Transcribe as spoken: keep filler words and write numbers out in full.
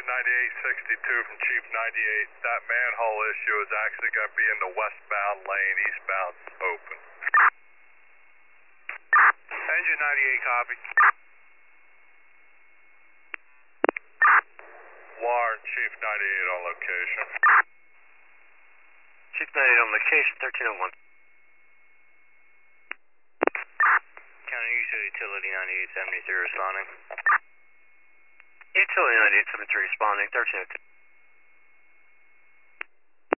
ninety-eight sixty-two from Chief ninety-eight. That manhole issue is actually going to be in the westbound lane, eastbound open. Engine ninety-eight, copy. Warren, Chief ninety-eight on location. Chief ninety-eight on location, thirteen oh one. County Utility ninety-eight seventy-three responding. Utility ninety-eight seventy-three responding, thirteen oh two.